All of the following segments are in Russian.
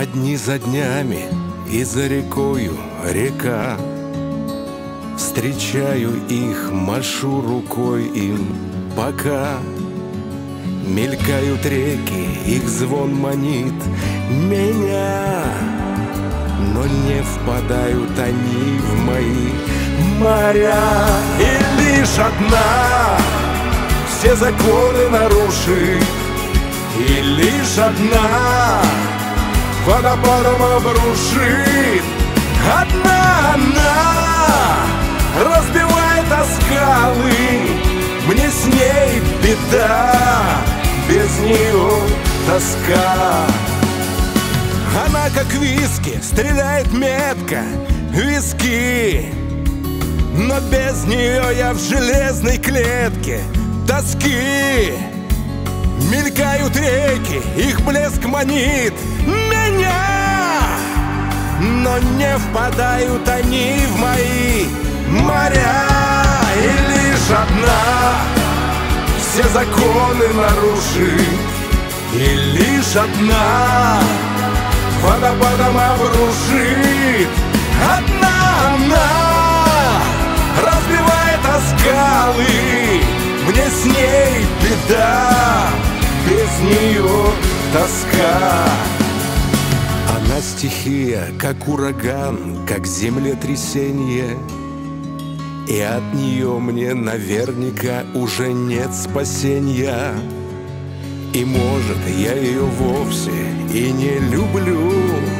дни за днями и за рекою река. Встречаю их, машу рукой им, пока мелькают реки, их звон манит меня. Но не впадают они в мои моря. И лишь одна все законы нарушит, и лишь одна водопадом обрушит. Одна она разбивает о скалы, мне с ней беда, без нее тоска. Она как виски, стреляет метко в виски, но без нее я в железной клетке тоски. Мелькают реки, их блеск манит меня, но не впадают они в мои моря. И лишь одна все законы нарушит, и лишь одна водопадом обрушит. Одна она разбивает о скалы, мне с ней беда, без нее тоска. Она стихия, как ураган, как землетрясение, и от нее мне наверняка уже нет спасения. И может я ее вовсе и не люблю,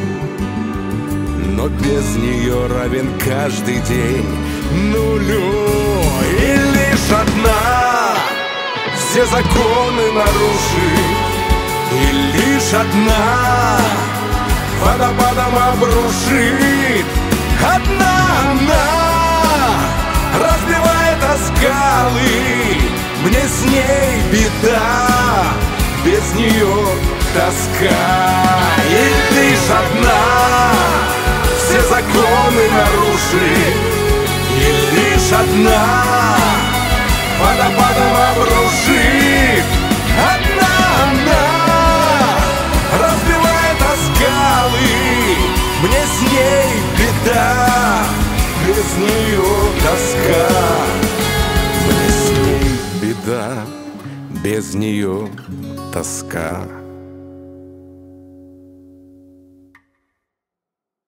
но без нее равен каждый день нулю. И лишь одна все законы нарушит, и лишь одна водопадом обрушит. Одна она разбивает о скалы, мне с ней беда, без нее тоска. И лишь одна все законы нарушит, и лишь одна водопадом обрушит. Одна она разбивает о скалы, мне с ней беда, без нее тоска. Мне с ней беда, без нее тоска.